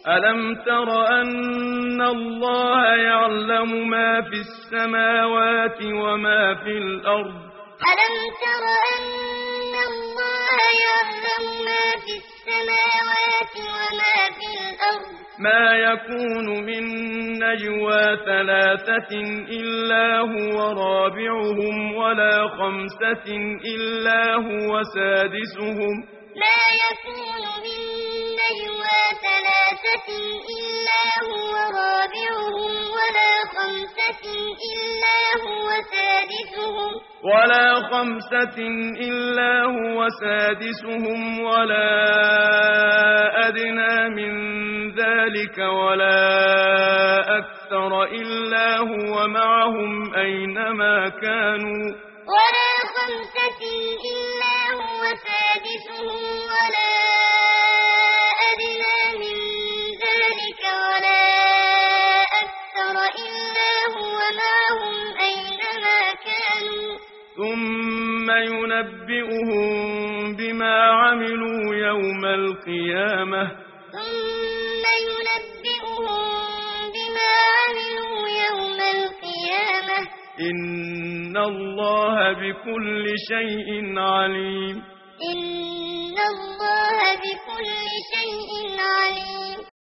ألم تر أن الله يعلم ما في السماوات وما في الأرض ألم تر أن الله يعلم ما في السماوات وما في الأرض ما يكون من نجوى ثلاثة إلا هو رابعهم ولا خمسة إلا هو سادسهم ما يكون من نجوى ثلاثة إلا هو رابعهم ولا خمسة إلا هو سادسهم ولا أدنى من ذلك ولا أكثر إلا هو معهم أينما كانوا ولا خمسة إلا هو سادسهم ولا أدنى من ذلك ولا أكثر إلا هو معهم أينما كانوا ثم ينبئهم بما عملوا يوم القيامة ثم ينبئهم بما عملوا يوم القيامة إن الله بكل شيء عليم إن الله بكل شيء عليم